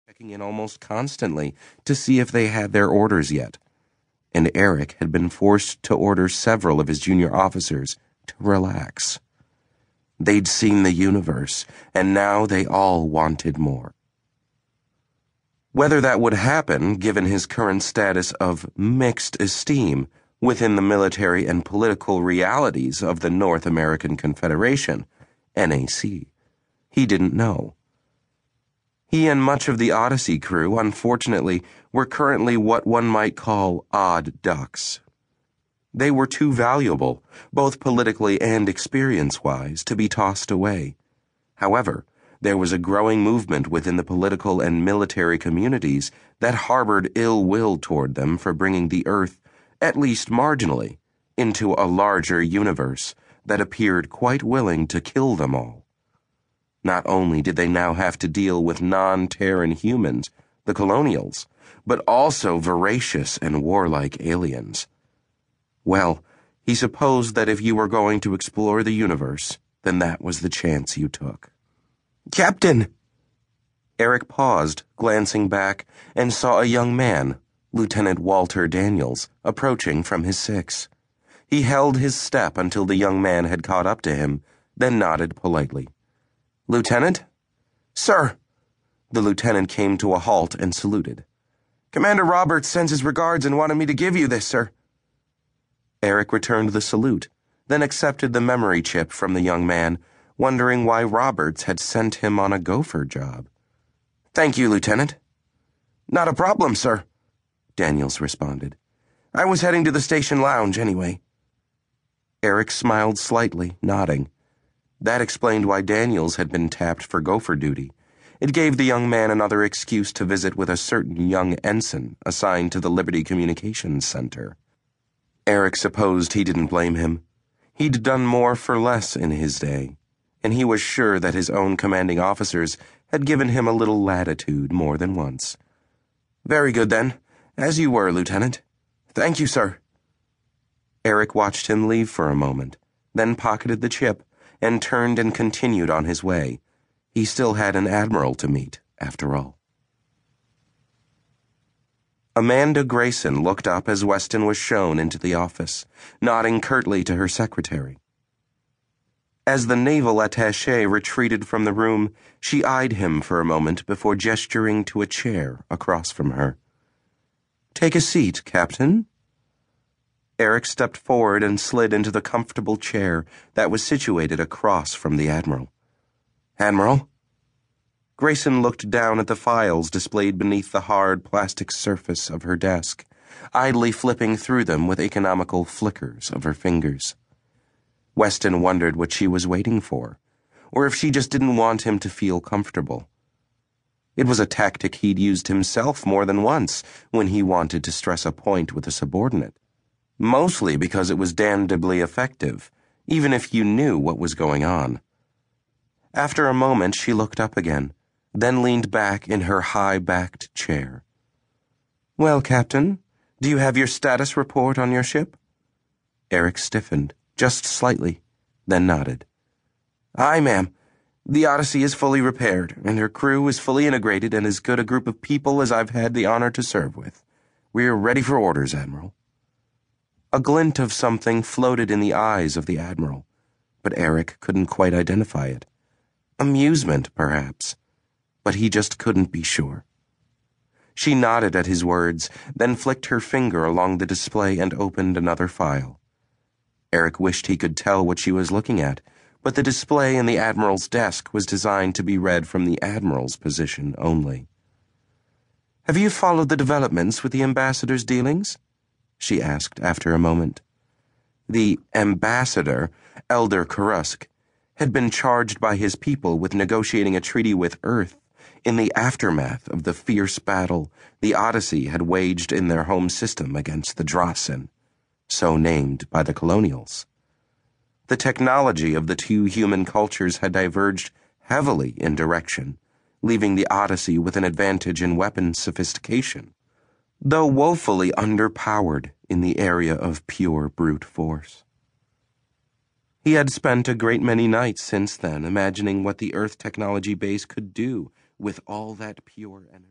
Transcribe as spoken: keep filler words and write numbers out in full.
checking in almost constantly to see if they had their orders yet, and Eric had been forced to order several of his junior officers to relax. They'd seen the universe, and now they all wanted more. Whether that would happen, given his current status of mixed esteem within the military and political realities of the North American Confederation, N A C, he didn't know. He and much of the Odyssey crew, unfortunately, were currently what one might call odd ducks. They were too valuable, both politically and experience-wise, to be tossed away. However, there was a growing movement within the political and military communities that harbored ill will toward them for bringing the Earth, at least marginally, into a larger universe that appeared quite willing to kill them all. Not only did they now have to deal with non-Terran humans, the Colonials, but also voracious and warlike aliens. Well, he supposed that if you were going to explore the universe, then that was the chance you took. "Captain!" Eric paused, glancing back, and saw a young man, Lieutenant Walter Daniels, approaching from his six. He held his step until the young man had caught up to him, then nodded politely. "Lieutenant?" "Sir." The lieutenant came to a halt and saluted. "Commander Roberts sends his regards and wanted me to give you this, sir." Eric returned the salute, then accepted the memory chip from the young man, wondering why Roberts had sent him on a gopher job. "Thank you, Lieutenant." "Not a problem, sir," Daniels responded. "I was heading to the station lounge anyway." Eric smiled slightly, nodding. That explained why Daniels had been tapped for gopher duty. It gave the young man another excuse to visit with a certain young ensign assigned to the Liberty Communications Center. Eric supposed he didn't blame him. He'd done more for less in his day, and he was sure that his own commanding officers had given him a little latitude more than once. "Very good, then. As you were, Lieutenant. Thank you, sir." Eric watched him leave for a moment, then pocketed the chip, and turned and continued on his way. He still had an admiral to meet, after all. Amanda Grayson looked up as Weston was shown into the office, nodding curtly to her secretary. As the naval attaché retreated from the room, she eyed him for a moment before gesturing to a chair across from her. "Take a seat, Captain." Eric stepped forward and slid into the comfortable chair that was situated across from the Admiral. "Admiral?" Grayson looked down at the files displayed beneath the hard plastic surface of her desk, idly flipping through them with economical flickers of her fingers. Weston wondered what she was waiting for, or if she just didn't want him to feel comfortable. It was a tactic he'd used himself more than once when he wanted to stress a point with a subordinate. Mostly because it was damnably effective, even if you knew what was going on. After a moment, she looked up again, then leaned back in her high-backed chair. "Well, Captain, do you have your status report on your ship?" Eric stiffened, just slightly, then nodded. "Aye, ma'am. The Odyssey is fully repaired, and her crew is fully integrated and as good a group of people as I've had the honor to serve with. We're ready for orders, Admiral." A glint of something floated in the eyes of the Admiral, but Eric couldn't quite identify it. Amusement, perhaps, but he just couldn't be sure. She nodded at his words, then flicked her finger along the display and opened another file. Eric wished he could tell what she was looking at, but the display in the Admiral's desk was designed to be read from the Admiral's position only. "Have you followed the developments with the ambassador's dealings?" she asked after a moment. The ambassador, Elder Karusk, had been charged by his people with negotiating a treaty with Earth in the aftermath of the fierce battle the Odyssey had waged in their home system against the Drasen, so named by the Colonials. The technology of the two human cultures had diverged heavily in direction, leaving the Odyssey with an advantage in weapon sophistication, though woefully underpowered in the area of pure brute force. He had spent a great many nights since then imagining what the Earth technology base could do with all that pure energy.